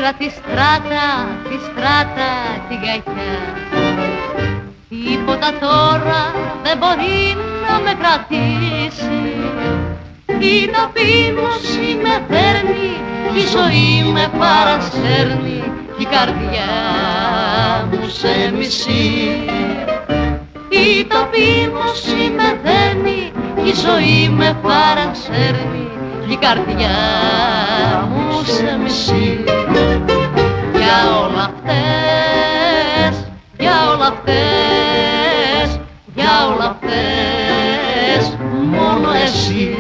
Πήρα τη στράτα την κακιά. Τίποτα τώρα δεν μπορεί να με κρατήσει. Η ταπείνωση με δέρνει, η ζωή με παρασέρνει, η καρδιά μου σε μισεί. Η ταπείνωση με δέρνει, η ζωή με παρασέρνει, η καρδιά μου σε μισεί. Για όλα αυτές, για όλα αυτές, για όλα αυτές, μόνο εσύ.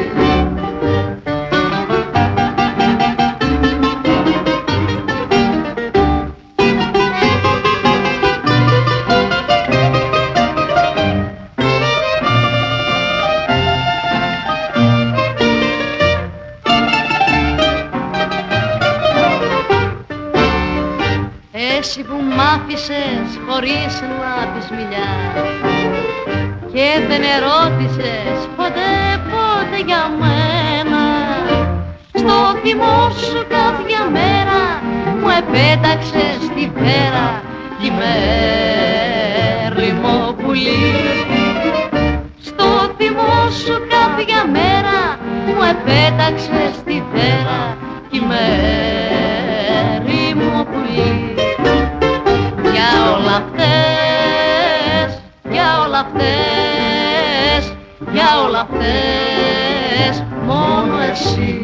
Εσύ που μ' άφησες χωρίς να πεις μιλιά και δεν ερώτησες ποτέ για μένα, στο θυμό σου κάθε μέρα μου επέταξες την πέρα κι με έρημο πουλί. Στο θυμό σου κάθε μέρα μου επέταξες την πέρα κι με έρημο πουλί. Για όλα αυτές, για όλα αυτές, για όλα αυτές, μόνο εσύ.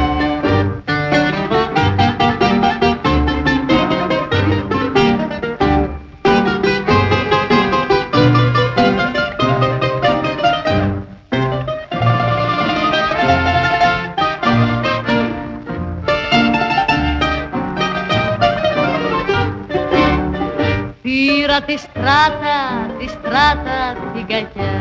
Πήρα τη στράτα την κακιά.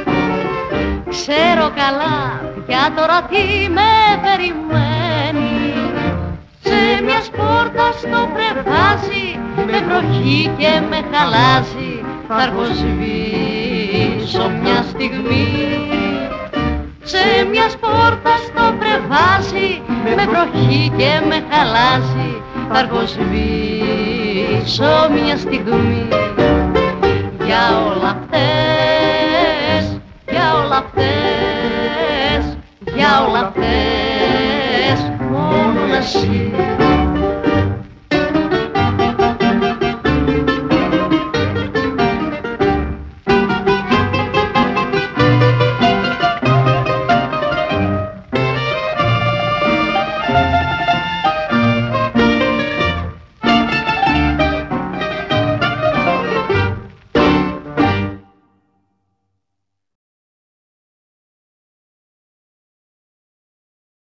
Ξέρω καλά πια τώρα τι με περιμένει. Σε μιας πόρτας το πρεβάζει, με βροχή και με χαλάζει, θα αργοσβήσω μια στιγμή. Σε μιας πόρτας το πρεβάζει, με βροχή και με χαλάζει, θα αργοσβήσω μια στιγμή. Για όλα αυτές, για όλα αυτές, για όλα αυτές, μόνο εσύ.